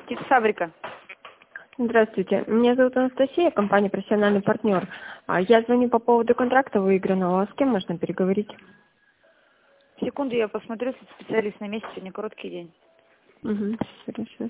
Птицефабрика. Здравствуйте, меня зовут Анастасия, компания «Профессиональный партнер». Я звоню по поводу контракта выигранного. С кем можно переговорить? Секунду, я посмотрю, если специалист на месте, сегодня короткий день. Угу, хорошо.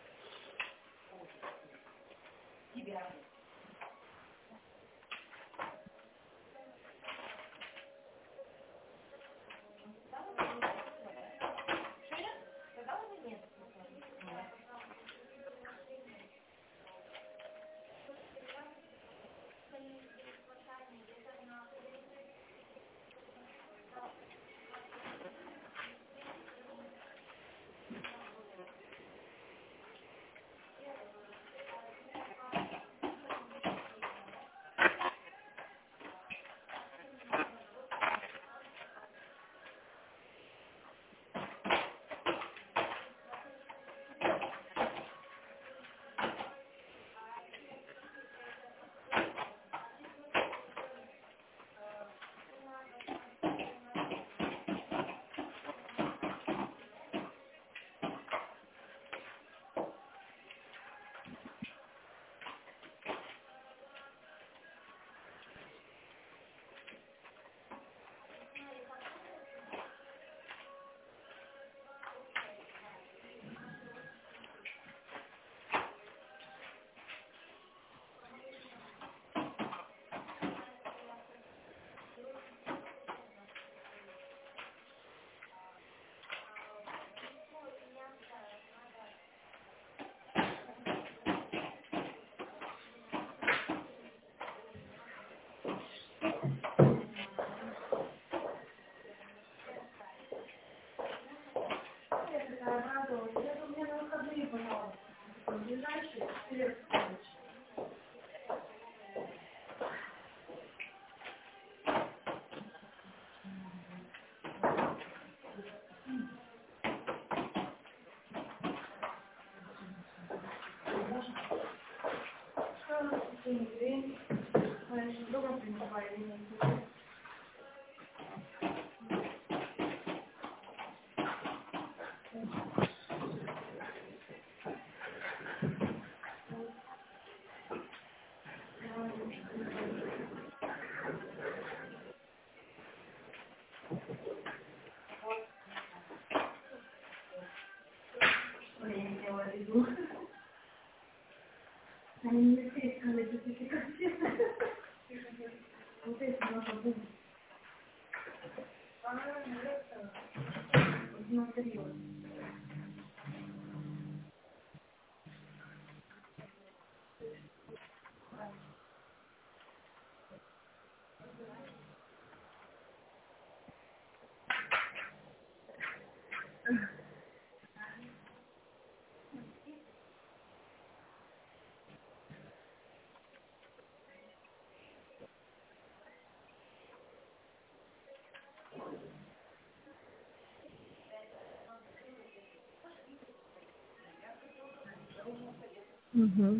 Угу.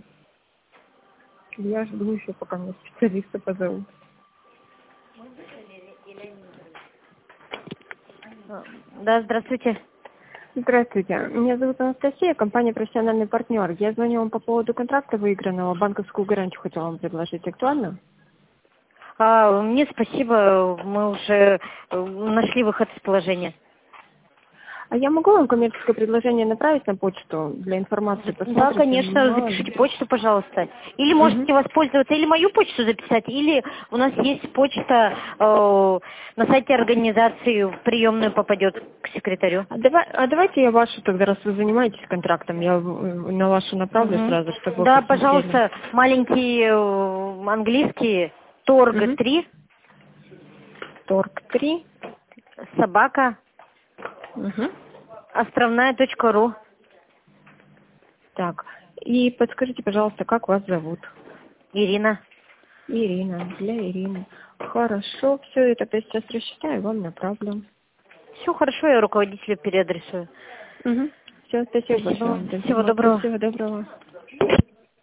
Я жду еще, пока мне специалиста позовут. Да, здравствуйте. Здравствуйте, меня зовут Анастасия, компания «Профессиональный партнер». Я звоню вам по поводу контракта выигранного. Банковскую гарантию хотела вам предложить. Актуально? Нет, спасибо, мы уже нашли выход из положения. А я могу вам коммерческое предложение направить на почту для информации? Да, конечно, запишите почту, пожалуйста. Или можете воспользоваться, или мою почту записать, или у нас есть почта на сайте организации, в приемную попадет к секретарю. Давайте я вашу тогда, раз вы занимаетесь контрактом, я на вашу направлю сразу, чтобы... Да, пожалуйста, маленький английский, торг 3. Торг 3. Собака. Островная.ру. Так, и подскажите, пожалуйста, как вас зовут? Ирина. Ирина, для Ирины. Хорошо, все, я тогда сейчас рассчитаю, вам направлю. Все хорошо, я руководителю переадресую. Все, спасибо большое. Всего доброго. Всего доброго.